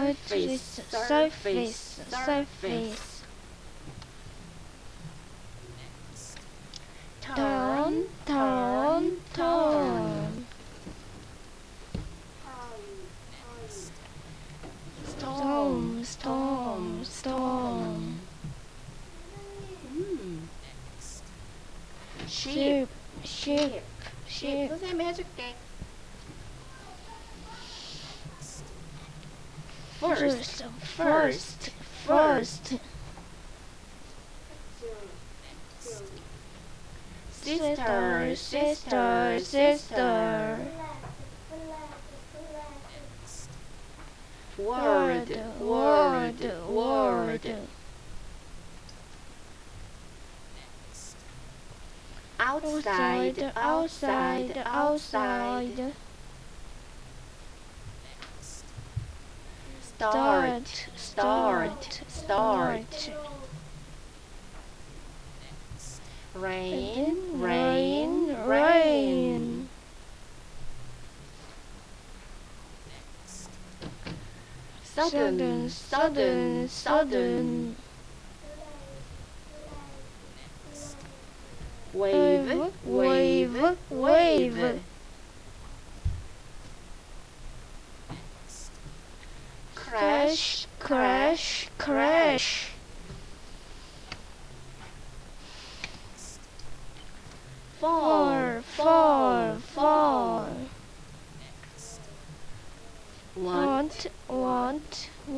surface, surface, surface. Turn, turn, turn. Storm, storm, storm. Ship, ship, ship. 선생님이 해줄게. First, first, first. Sister, sister, sister. Word, word, word. Outside, outside, outside. Start, start, start. Rain, rain, rain. Sudden, sudden, sudden. Wave, wave, wave. Crash, crash, crash. Fall,